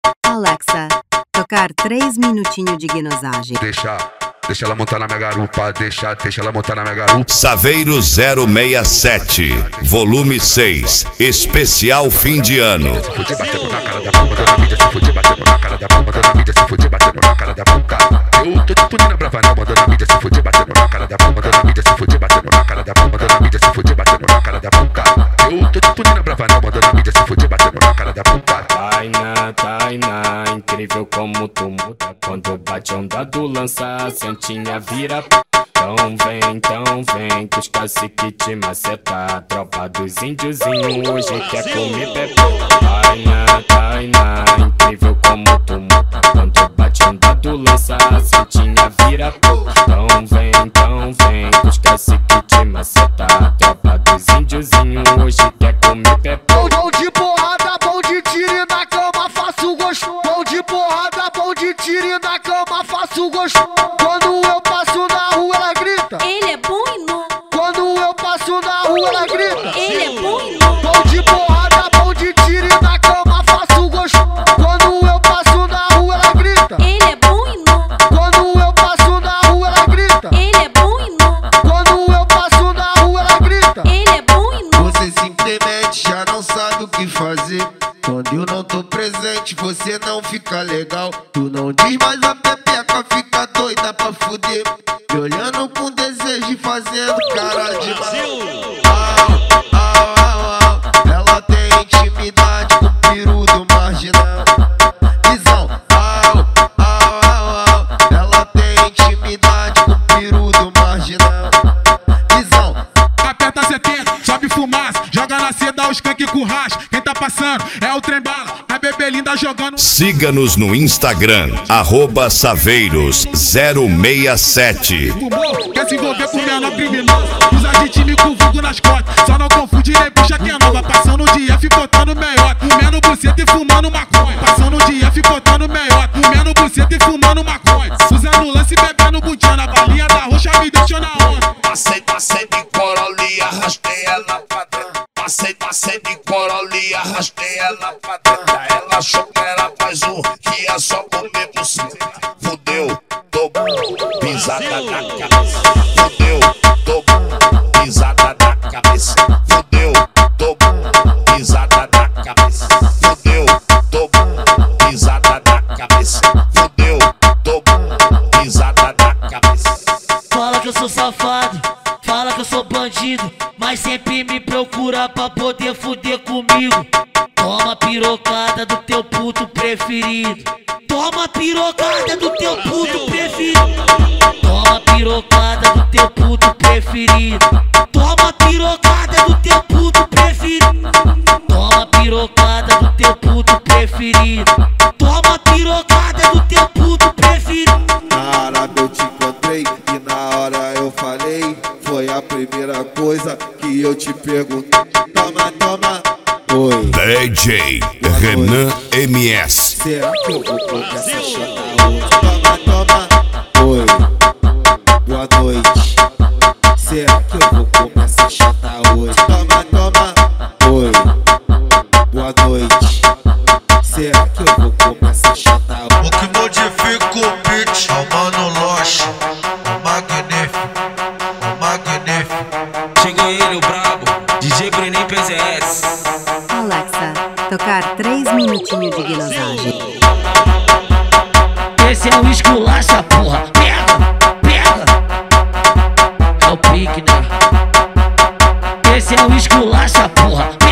Alexa, tocar 3 minutinhos de guinosagem. Deixa ela montar na minha garupa, deixa ela montar na minha garupa. Saveiro 067, volume 6, especial fim de ano. Se fuder batendo na cara da bomba, dona mídia. Se fuder batendo na cara da bomba, dona mídia. Se fuder batendo na cara da bomba. Eu tô tipo Nina Brava, não, dona mídia. Se fuder batendo na cara da bomba, dona mídia. Se fuder batendo na cara da bomba, dona mídia. Se fuder batendo na cara da bomba. Eu tô tipo Nina Brava, não, dona mídia. Se fuder batendo na cara da bomba. Tainá, incrível como tu muda. Quando bate onda do lança, a santinha vira. Então vem, que os cacique te maceta. A tropa dos índiozinhos hoje quer comer bebê. Tainá, incrível como tu muda. Quando bate onda do lança, a santinha vira. Então vem, que os cacique te maceta. A tropa dos índiozinhos hoje quer comer bebê. Bom de porrada, bom de tiro e na cama faço gosto. Bom de porrada, bom de tiro e na cama faço gosto. Quando eu passo na rua ela grita, Ele é bom e não. quando eu passo na rua ela grita. Ele é bom e não. Bom de porrada, bom de tiro e na cama faço gosto. Quando eu passo na rua ela grita. Ele é bom e não. Quando eu passo na rua ela grita. Ele é bom e não. Quando eu passo na rua ela grita. Ele é bom e não. Você simplesmente já não sabe o que fazer. Quando eu não tô presente, você não fica legal. Tu não diz, mas a pepeca fica doida pra fuder. Me olhando com desejo e fazendo cara de mal. Ela tem intimidade com o peru do marginal. Visão, ela tem intimidade com o peru do marginal. Visão. Aperta 70, sobe fumaça, joga na seda os skunk com racha. Quem tá passando é o trem bala, a bebê linda jogando. Siga-nos no Instagram, @saveiros067. Fumou, quer se envolver com menor criminoso. Usa de time com vulgo nas costas. Só não confunde nem puxa que é nova. Passando de F botando meiota. Comendo buceta e fumando maconha. Passando de F botando meiota. Comendo buceta e fumando maconha. Usando lance e bebendo bundinha. Na balinha da roxa me deixou na onda. Passei de Corolla e arrastei ela pra dentro. Passei de Corolla e arrastei ela pra dentro. Ela achou que era mais um, que ia só comer por cima. Fudeu, tô pisada na cabeça. Fudeu, tô pisada na cabeça. Fudeu, tô pisada na cabeça. Fudeu, tô pisada na cabeça. Fudeu, tô pisada na cabeça. Fala que eu sou safado, fala que eu sou bandido, mas sempre me procura pra poder fuder comigo. Toma pirocada do teu puto preferido. Toma pirocada do teu puto preferido. Toma pirocada do teu puto preferido. Toma pirocada do teu puto preferido. Toma pirocada do teu puto preferido. Toma pirocada do teu puto preferido. Na Arábia eu te encontrei e na hora eu falei. Foi a primeira coisa que eu te perguntei. Toma, oi. DJ Renan MS. Será que eu vou comer essa chata hoje? Toma, oi. Boa noite. Será que eu vou comer essa chata hoje? Toma, oi. Boa noite. Será que eu vou comer essa chata hoje? O que modifica o beat é o Mano Loche, o magnífico. Chegou ele, o brabo, DJ Brenin PZS. Alexa, tocar 3 minutinhos de guinosagem. Esse é o esculacha, porra. Pega. É o pique, né? Esse é o esculacha, porra.